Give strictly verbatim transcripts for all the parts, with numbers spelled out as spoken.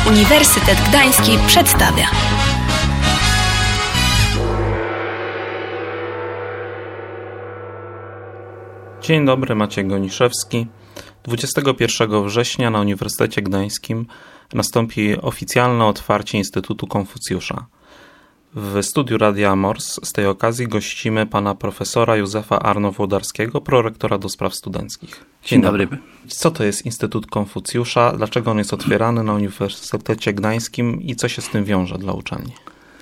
Uniwersytet Gdański przedstawia. Dzień dobry, Maciej Goniszewski. dwudziestego pierwszego września na Uniwersytecie Gdańskim nastąpi oficjalne otwarcie Instytutu Konfucjusza. W studiu Radia Mors z tej okazji gościmy pana profesora Józefa Arno-Włodarskiego, prorektora do spraw studenckich. Dzień, Dzień dobry. dobry. Co to jest Instytut Konfucjusza? Dlaczego on jest otwierany na Uniwersytecie Gdańskim i co się z tym wiąże dla uczelni?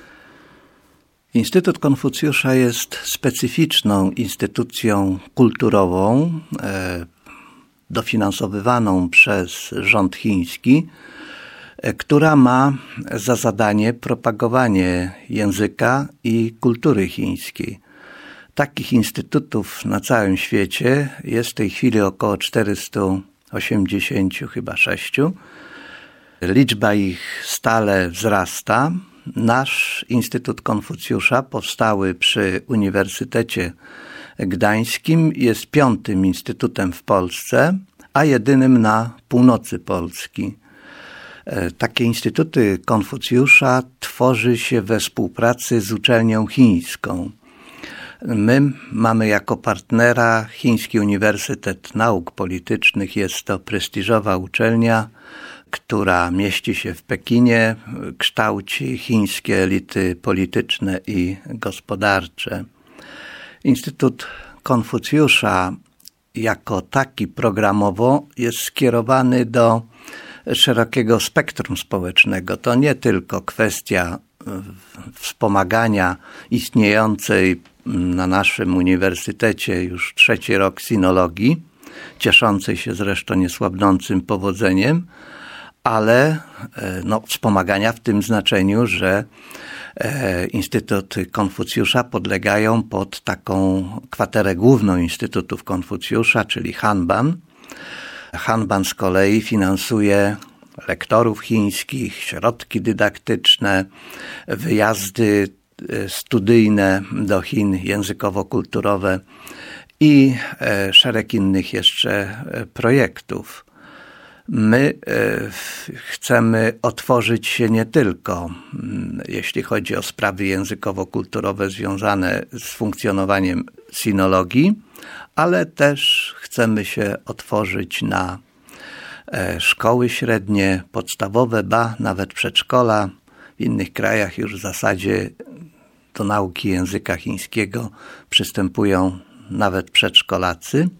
Instytut Konfucjusza jest specyficzną instytucją kulturową, e, dofinansowywaną przez rząd chiński, e, która ma za zadanie propagowanie języka i kultury chińskiej. Takich instytutów na całym świecie jest w tej chwili około czterysta osiemdziesiąt, chyba sześciu. Liczba ich stale wzrasta. Nasz Instytut Konfucjusza, powstały przy Uniwersytecie Gdańskim, jest piątym instytutem w Polsce, a jedynym na północy Polski. Takie instytuty Konfucjusza tworzy się we współpracy z uczelnią chińską. My mamy jako partnera Chiński Uniwersytet Nauk Politycznych. Jest to prestiżowa uczelnia, która mieści się w Pekinie, kształci chińskie elity polityczne i gospodarcze. Instytut Konfucjusza jako taki programowo jest skierowany do szerokiego spektrum społecznego. To nie tylko kwestia wspomagania istniejącej na naszym uniwersytecie już trzeci rok sinologii, cieszącej się zresztą niesłabnącym powodzeniem, ale no, wspomagania w tym znaczeniu, że e, Instytuty Konfucjusza podlegają pod taką kwaterę główną Instytutów Konfucjusza, czyli Hanban. Hanban z kolei finansuje lektorów chińskich, środki dydaktyczne, wyjazdy studyjne do Chin językowo-kulturowe i e, szereg innych jeszcze projektów. My chcemy otworzyć się nie tylko, jeśli chodzi o sprawy językowo-kulturowe związane z funkcjonowaniem sinologii, ale też chcemy się otworzyć na szkoły średnie, podstawowe, ba, nawet przedszkola. W innych krajach już w zasadzie do nauki języka chińskiego przystępują nawet przedszkolacy.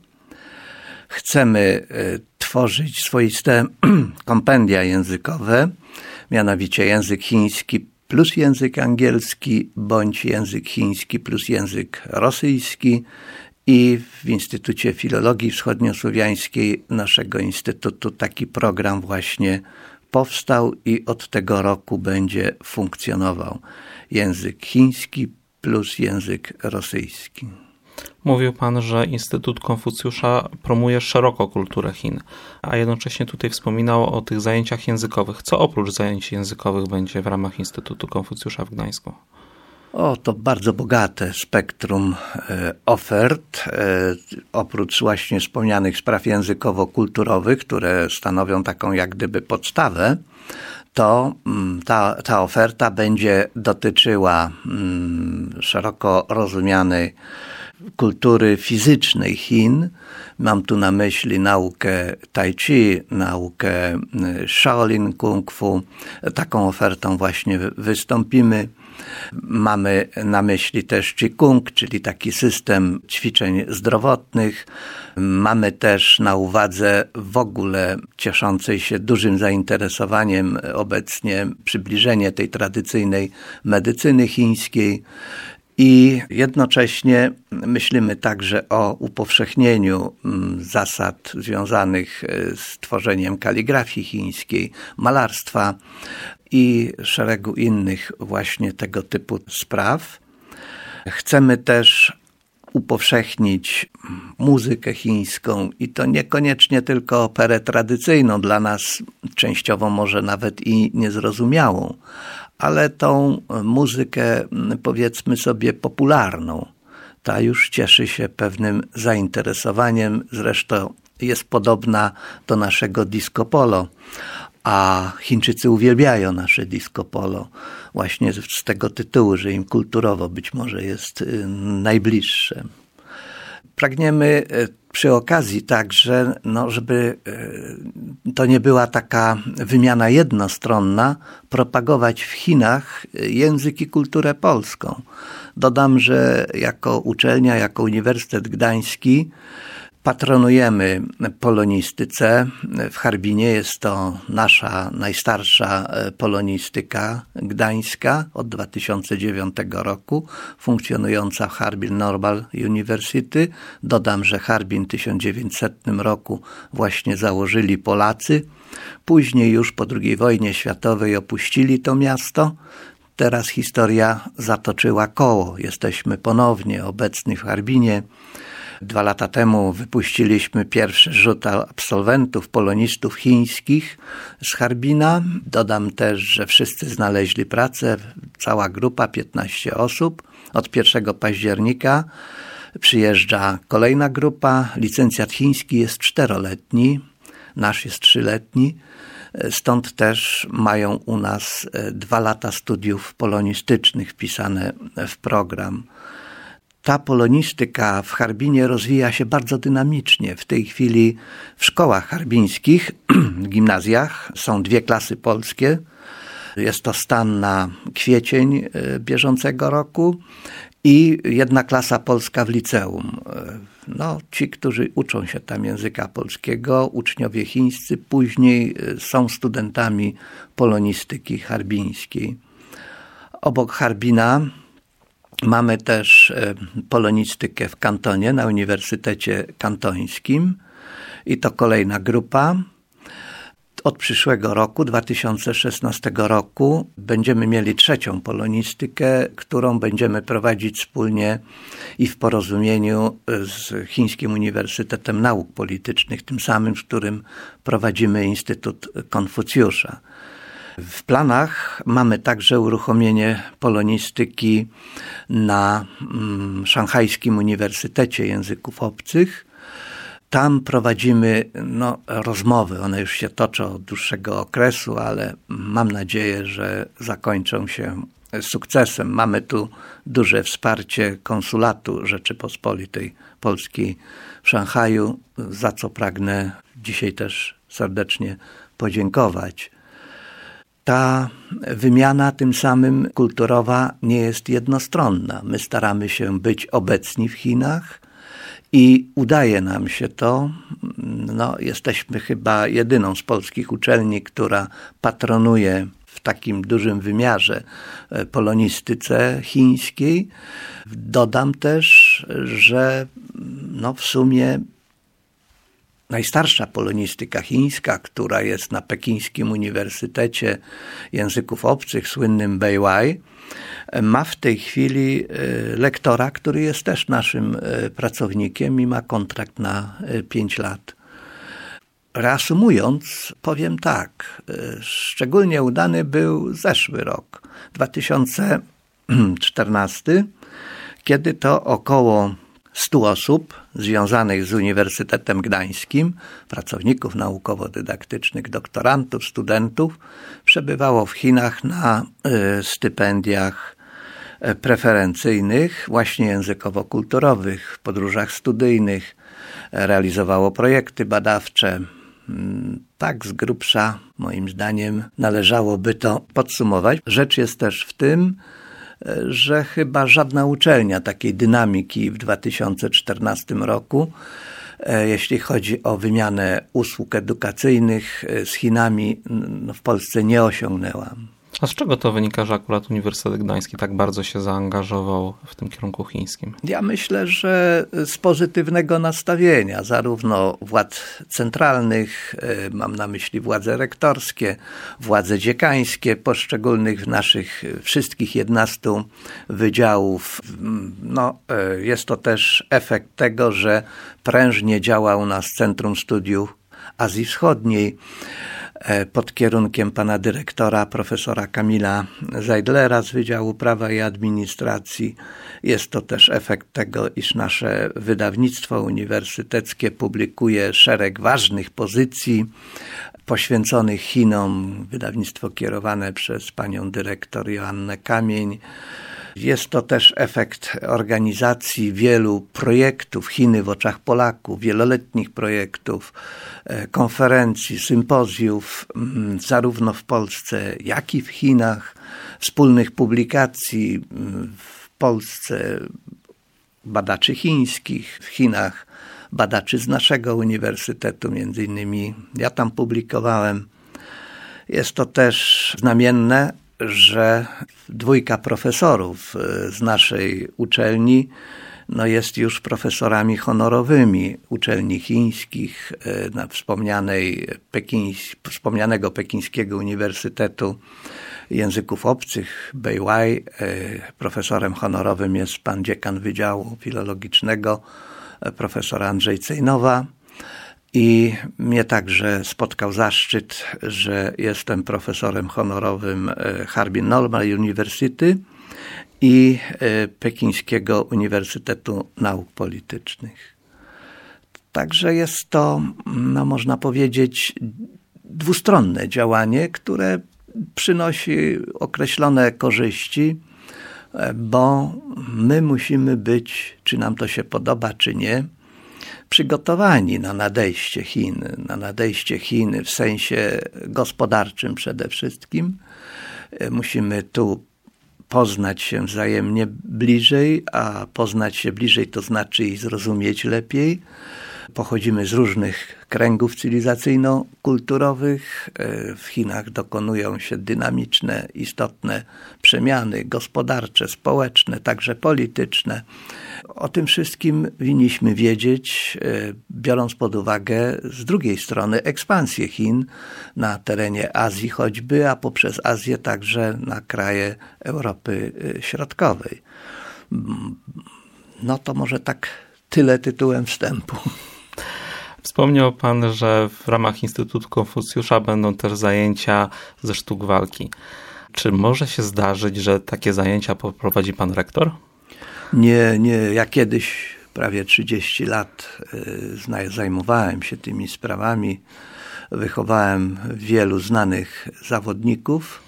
Chcemy tworzyć swoiste kompendia językowe, mianowicie język chiński plus język angielski, bądź język chiński plus język rosyjski. I w Instytucie Filologii Wschodniosłowiańskiej naszego instytutu taki program właśnie powstał i od tego roku będzie funkcjonował. Język chiński plus język rosyjski. Mówił pan, że Instytut Konfucjusza promuje szeroko kulturę Chin, a jednocześnie tutaj wspominał o tych zajęciach językowych. Co oprócz zajęć językowych będzie w ramach Instytutu Konfucjusza w Gdańsku? O, to bardzo bogate spektrum e, ofert. E, oprócz właśnie wspomnianych spraw językowo-kulturowych, które stanowią taką jak gdyby podstawę, to ta, ta oferta będzie dotyczyła mm, szeroko rozumianej kultury fizycznej Chin. Mam tu na myśli naukę tai chi, naukę Shaolin Kung Fu. Taką ofertą właśnie wystąpimy. Mamy na myśli też Qigong, czyli taki system ćwiczeń zdrowotnych. Mamy też na uwadze w ogóle cieszącej się dużym zainteresowaniem obecnie przybliżenie tej tradycyjnej medycyny chińskiej. I jednocześnie myślimy także o upowszechnieniu zasad związanych z tworzeniem kaligrafii chińskiej, malarstwa i szeregu innych właśnie tego typu spraw. Chcemy też upowszechnić muzykę chińską i to niekoniecznie tylko operę tradycyjną, dla nas częściowo może nawet i niezrozumiałą, ale tą muzykę, powiedzmy sobie, popularną. Ta już cieszy się pewnym zainteresowaniem, zresztą jest podobna do naszego disco polo, a Chińczycy uwielbiają nasze disco polo właśnie z tego tytułu, że im kulturowo być może jest najbliższe. Pragniemy przy okazji także, no, żeby to nie była taka wymiana jednostronna, propagować w Chinach język i kulturę polską. Dodam, że jako uczelnia, jako Uniwersytet Gdański patronujemy polonistyce. W Harbinie jest to nasza najstarsza polonistyka gdańska od dwa tysiące dziewiątego roku, funkcjonująca w Harbin Normal University. Dodam, że Harbin w tysiąc dziewięćsetnym roku właśnie założyli Polacy. Później już po drugiej wojnie światowej opuścili to miasto. Teraz historia zatoczyła koło. Jesteśmy ponownie obecni w Harbinie. Dwa lata temu wypuściliśmy pierwszy rzut absolwentów, polonistów chińskich z Harbina. Dodam też, że wszyscy znaleźli pracę, cała grupa, piętnaście osób. Od pierwszego października przyjeżdża kolejna grupa. Licencjat chiński jest czteroletni, nasz jest trzyletni. Stąd też mają u nas dwa lata studiów polonistycznych wpisane w program. Ta polonistyka w Harbinie rozwija się bardzo dynamicznie. W tej chwili w szkołach harbińskich, w gimnazjach są dwie klasy polskie. Jest to stan na kwiecień bieżącego roku i jedna klasa polska w liceum. No, ci, którzy uczą się tam języka polskiego, uczniowie chińscy, później są studentami polonistyki harbińskiej. Obok Harbina mamy też polonistykę w Kantonie, na Uniwersytecie Kantońskim i to kolejna grupa. Od przyszłego roku, dwa tysiące szesnastego roku, będziemy mieli trzecią polonistykę, którą będziemy prowadzić wspólnie i w porozumieniu z Chińskim Uniwersytetem Nauk Politycznych, tym samym, z którym prowadzimy Instytut Konfucjusza. W planach mamy także uruchomienie polonistyki na mm, Szanghajskim Uniwersytecie Języków Obcych. Tam prowadzimy no, rozmowy, one już się toczą od dłuższego okresu, ale mam nadzieję, że zakończą się sukcesem. Mamy tu duże wsparcie Konsulatu Rzeczypospolitej Polskiej w Szanghaju, za co pragnę dzisiaj też serdecznie podziękować. Ta wymiana tym samym kulturowa nie jest jednostronna. My staramy się być obecni w Chinach i udaje nam się to. No, jesteśmy chyba jedyną z polskich uczelni, która patronuje w takim dużym wymiarze polonistyce chińskiej. Dodam też, że no, w sumie najstarsza polonistyka chińska, która jest na Pekińskim Uniwersytecie Języków Obcych, słynnym Beiwai, ma w tej chwili lektora, który jest też naszym pracownikiem i ma kontrakt na pięć lat. Reasumując, powiem tak, szczególnie udany był zeszły rok, dwa tysiące czternasty, kiedy to około stu osób związanych z Uniwersytetem Gdańskim, pracowników naukowo-dydaktycznych, doktorantów, studentów, przebywało w Chinach na y, stypendiach preferencyjnych, właśnie językowo-kulturowych, w podróżach studyjnych, realizowało projekty badawcze. Tak z grubsza, moim zdaniem, należałoby to podsumować. Rzecz jest też w tym, że chyba żadna uczelnia takiej dynamiki w dwa tysiące czternastym roku, jeśli chodzi o wymianę usług edukacyjnych z Chinami, no w Polsce nie osiągnęła. A z czego to wynika, że akurat Uniwersytet Gdański tak bardzo się zaangażował w tym kierunku chińskim? Ja myślę, że z pozytywnego nastawienia, zarówno władz centralnych, mam na myśli władze rektorskie, władze dziekańskie, poszczególnych naszych wszystkich jedenastu wydziałów. No, jest to też efekt tego, że prężnie działa u nas Centrum Studiów Azji Wschodniej. pod kierunkiem pana dyrektora, profesora Kamila Zeidlera z Wydziału Prawa i Administracji. Jest to też efekt tego, iż nasze wydawnictwo uniwersyteckie publikuje szereg ważnych pozycji poświęconych Chinom. Wydawnictwo kierowane przez panią dyrektor Joannę Kamień. Jest to też efekt organizacji wielu projektów Chiny w oczach Polaków, wieloletnich projektów, konferencji, sympozjów, zarówno w Polsce, jak i w Chinach, wspólnych publikacji w Polsce badaczy chińskich, w Chinach badaczy z naszego uniwersytetu, między innymi ja tam publikowałem. Jest to też znamienne, że dwójka profesorów z naszej uczelni no jest już profesorami honorowymi uczelni chińskich, na wspomnianej Pekińs, wspomnianego Pekińskiego Uniwersytetu Języków Obcych, Beihai. Profesorem honorowym jest pan dziekan Wydziału Filologicznego, profesor Andrzej Cejnowa. I mnie także spotkał zaszczyt, że jestem profesorem honorowym Harbin Normal University i Pekińskiego Uniwersytetu Nauk Politycznych. Także jest to, no można powiedzieć, dwustronne działanie, które przynosi określone korzyści, bo my musimy być, czy nam to się podoba, czy nie, przygotowani na nadejście Chin, na nadejście Chin w sensie gospodarczym przede wszystkim. Musimy tu poznać się wzajemnie bliżej, a poznać się bliżej to znaczy i zrozumieć lepiej. Pochodzimy z różnych kręgów cywilizacyjno-kulturowych. W Chinach dokonują się dynamiczne, istotne przemiany gospodarcze, społeczne, także polityczne. O tym wszystkim winniśmy wiedzieć, biorąc pod uwagę z drugiej strony ekspansję Chin na terenie Azji choćby, a poprzez Azję także na kraje Europy Środkowej. No to może tak tyle tytułem wstępu. Wspomniał pan, że w ramach Instytutu Konfucjusza będą też zajęcia ze sztuk walki. Czy może się zdarzyć, że takie zajęcia poprowadzi pan rektor? Nie, nie. Ja kiedyś prawie trzydzieści lat zajmowałem się tymi sprawami. Wychowałem wielu znanych zawodników,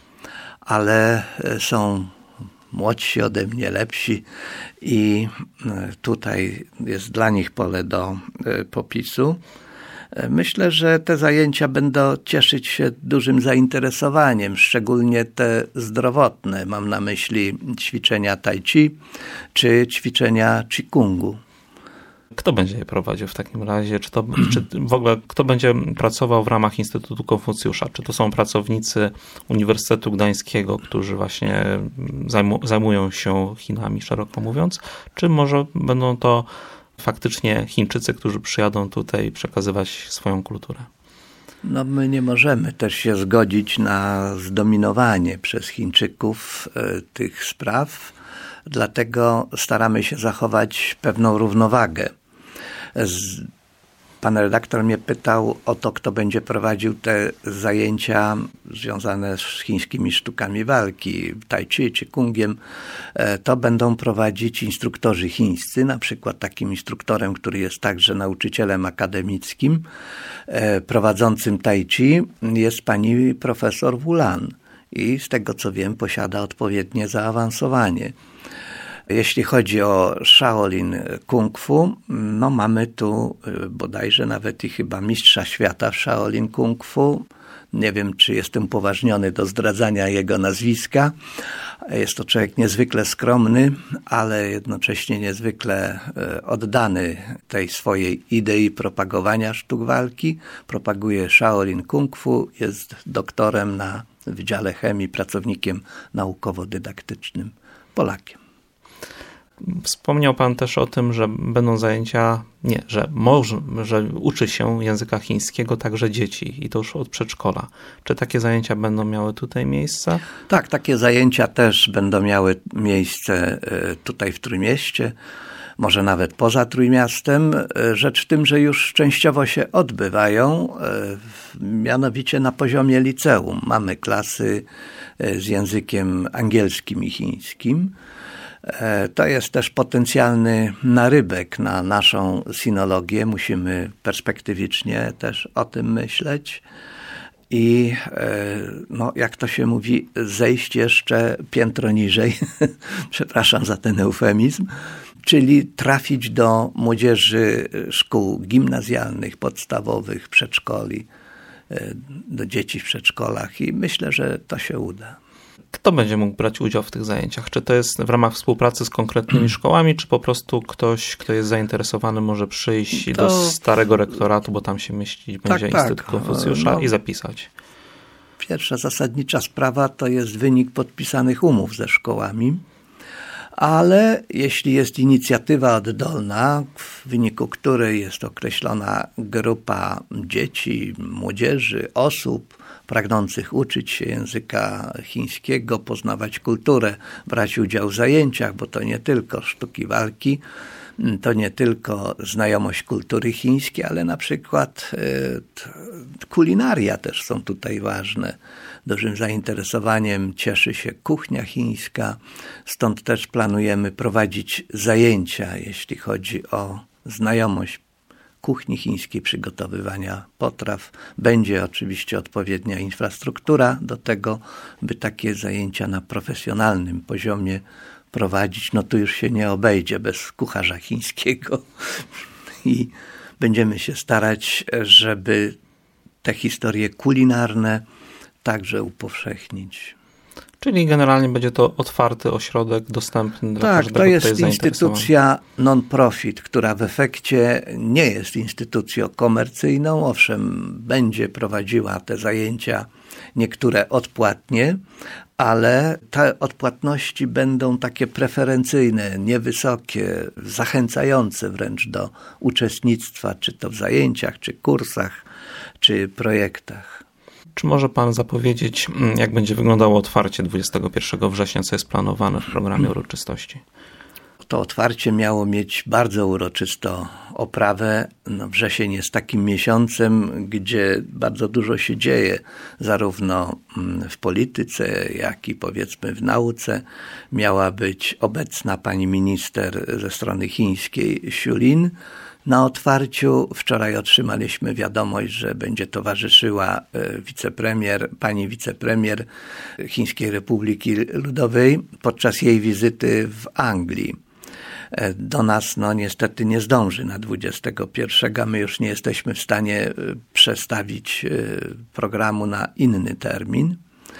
ale są młodsi ode mnie, lepsi i tutaj jest dla nich pole do popisu. Myślę, że te zajęcia będą cieszyć się dużym zainteresowaniem, szczególnie te zdrowotne. Mam na myśli ćwiczenia tai chi czy ćwiczenia Qigongu. Kto będzie je prowadził w takim razie? Czy to, czy w ogóle kto będzie pracował w ramach Instytutu Konfucjusza? Czy to są pracownicy Uniwersytetu Gdańskiego, którzy właśnie zajmu, zajmują się Chinami, szeroko mówiąc? Czy może będą to faktycznie Chińczycy, którzy przyjadą tutaj przekazywać swoją kulturę? No my nie możemy też się zgodzić na zdominowanie przez Chińczyków y, tych spraw, dlatego staramy się zachować pewną równowagę. Z, pan redaktor mnie pytał o to, kto będzie prowadził te zajęcia związane z chińskimi sztukami walki, tai chi czy kungiem. To będą prowadzić instruktorzy chińscy, na przykład takim instruktorem, który jest także nauczycielem akademickim, prowadzącym tai chi jest pani profesor Wulan i z tego co wiem posiada odpowiednie zaawansowanie. Jeśli chodzi o Shaolin Kung Fu, no mamy tu bodajże nawet i chyba mistrza świata w Shaolin Kung Fu. Nie wiem, czy jestem upoważniony do zdradzania jego nazwiska. Jest to człowiek niezwykle skromny, ale jednocześnie niezwykle oddany tej swojej idei propagowania sztuk walki. Propaguje Shaolin Kung Fu, jest doktorem na Wydziale Chemii, pracownikiem naukowo-dydaktycznym, Polakiem. Wspomniał pan też o tym, że będą zajęcia, nie, że może, że uczy się języka chińskiego także dzieci i to już od przedszkola. Czy takie zajęcia będą miały tutaj miejsce? Tak, takie zajęcia też będą miały miejsce tutaj w Trójmieście. może nawet poza Trójmiastem. Rzecz w tym, że już częściowo się odbywają, mianowicie na poziomie liceum. Mamy klasy z językiem angielskim i chińskim. To jest też potencjalny narybek na naszą sinologię. Musimy perspektywicznie też o tym myśleć. I no, jak to się mówi, zejść jeszcze piętro niżej, przepraszam za ten eufemizm, czyli trafić do młodzieży szkół gimnazjalnych, podstawowych, przedszkoli, do dzieci w przedszkolach i myślę, że to się uda. Kto będzie mógł brać udział w tych zajęciach? Czy to jest w ramach współpracy z konkretnymi szkołami, czy po prostu ktoś, kto jest zainteresowany, może przyjść to... do starego rektoratu, bo tam się mieścić będzie tak, Instytut tak. Konfucjusza no, i zapisać? Pierwsza zasadnicza sprawa to jest wynik podpisanych umów ze szkołami, ale jeśli jest inicjatywa oddolna, w wyniku której jest określona grupa dzieci, młodzieży, osób, pragnących uczyć się języka chińskiego, poznawać kulturę, brać udział w zajęciach, bo to nie tylko sztuki walki, to nie tylko znajomość kultury chińskiej, ale na przykład kulinaria też są tutaj ważne. Dużym zainteresowaniem cieszy się kuchnia chińska, stąd też planujemy prowadzić zajęcia, jeśli chodzi o znajomość kuchni chińskiej, przygotowywania potraw. Będzie oczywiście odpowiednia infrastruktura do tego, by takie zajęcia na profesjonalnym poziomie prowadzić. No tu już się nie obejdzie bez kucharza chińskiego i będziemy się starać, żeby te historie kulinarne także upowszechnić. Czyli generalnie będzie to otwarty ośrodek dostępny dla tak, każdego, to jest, kto jest instytucja non-profit, która w efekcie nie jest instytucją komercyjną. Owszem, będzie prowadziła te zajęcia niektóre odpłatnie, ale te odpłatności będą takie preferencyjne, niewysokie, zachęcające wręcz do uczestnictwa, czy to w zajęciach, czy kursach, czy projektach. Czy może pan zapowiedzieć, jak będzie wyglądało otwarcie dwudziestego pierwszego września, co jest planowane w programie uroczystości? To otwarcie miało mieć bardzo uroczystą oprawę. No, wrzesień jest takim miesiącem, gdzie bardzo dużo się dzieje, zarówno w polityce, jak i powiedzmy w nauce. Miała być obecna pani minister ze strony chińskiej Xu Lin. Na otwarciu wczoraj otrzymaliśmy wiadomość, że będzie towarzyszyła wicepremier, pani wicepremier Chińskiej Republiki Ludowej podczas jej wizyty w Anglii. Do nas no niestety nie zdąży na dwudziestego pierwszego. My już nie jesteśmy w stanie przestawić programu na inny termin,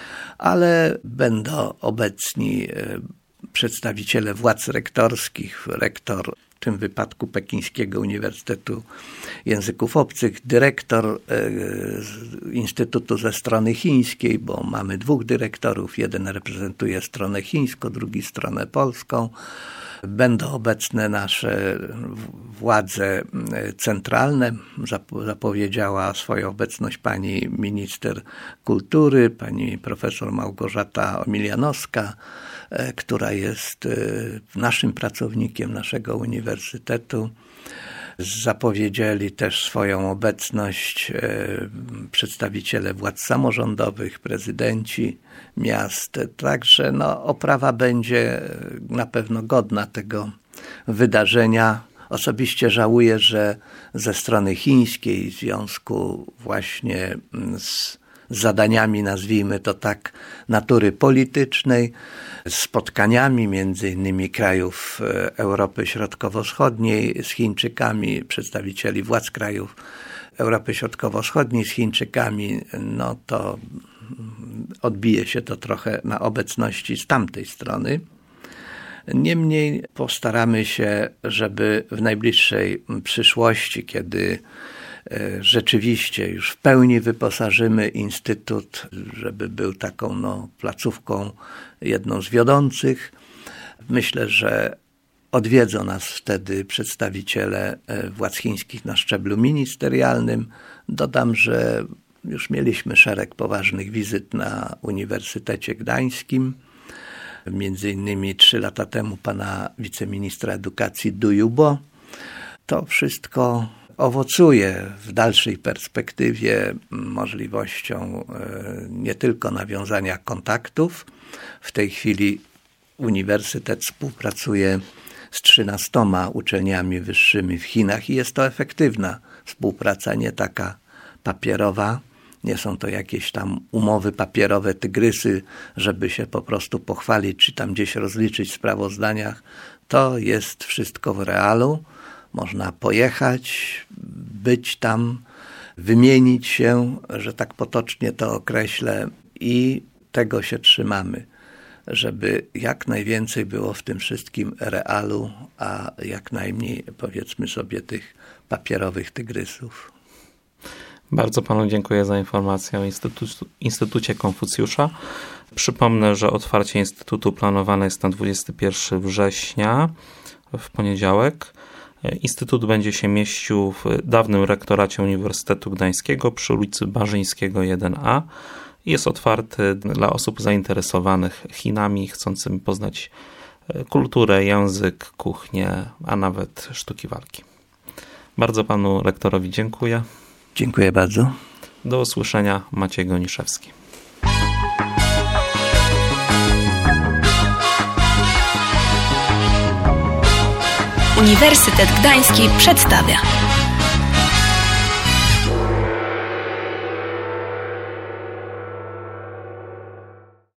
ale będą obecni przedstawiciele władz rektorskich, rektor w tym wypadku Pekińskiego Uniwersytetu Języków Obcych, dyrektor Instytutu ze strony chińskiej, bo mamy dwóch dyrektorów, jeden reprezentuje stronę chińską, drugi stronę polską. Będą obecne nasze władze centralne. Zapowiedziała swoją obecność pani minister kultury, pani profesor Małgorzata Omilianowska, która jest naszym pracownikiem naszego uniwersytetu. Zapowiedzieli też swoją obecność przedstawiciele władz samorządowych, prezydenci miast. Także no, oprawa będzie na pewno godna tego wydarzenia. Osobiście żałuję, że ze strony chińskiej w związku właśnie z zadaniami, nazwijmy to tak, natury politycznej, spotkaniami między innymi krajów Europy Środkowo-Wschodniej z Chińczykami, przedstawicieli władz krajów Europy Środkowo-Wschodniej z Chińczykami, no to odbije się to trochę na obecności z tamtej strony. Niemniej postaramy się, żeby w najbliższej przyszłości, kiedy rzeczywiście już w pełni wyposażymy Instytut, żeby był taką no, placówką jedną z wiodących. Myślę, że odwiedzą nas wtedy przedstawiciele władz chińskich na szczeblu ministerialnym. Dodam, że już mieliśmy szereg poważnych wizyt na Uniwersytecie Gdańskim. między innymi trzy lata temu pana wiceministra edukacji Dujubo. To wszystko owocuje w dalszej perspektywie możliwością nie tylko nawiązania kontaktów. W tej chwili uniwersytet współpracuje z trzynastoma uczelniami wyższymi w Chinach i jest to efektywna współpraca, nie taka papierowa. Nie są to jakieś tam umowy papierowe, tygrysy, żeby się po prostu pochwalić, czy tam gdzieś rozliczyć w sprawozdaniach. To jest wszystko w realu. Można pojechać, być tam, wymienić się, że tak potocznie to określę, i tego się trzymamy, żeby jak najwięcej było w tym wszystkim realu, a jak najmniej, powiedzmy sobie, tych papierowych tygrysów. Bardzo panu dziękuję za informację o Instytucie, Instytucie Konfucjusza. Przypomnę, że otwarcie Instytutu planowane jest na dwudziestego pierwszego września, w poniedziałek. Instytut będzie się mieścił w dawnym rektoracie Uniwersytetu Gdańskiego przy ulicy Barzyńskiego jeden a. Jest otwarty dla osób zainteresowanych Chinami, chcącym poznać kulturę, język, kuchnię, a nawet sztuki walki. Bardzo panu rektorowi dziękuję. Dziękuję bardzo. Do usłyszenia. Maciej Goniszewski. Uniwersytet Gdański przedstawia.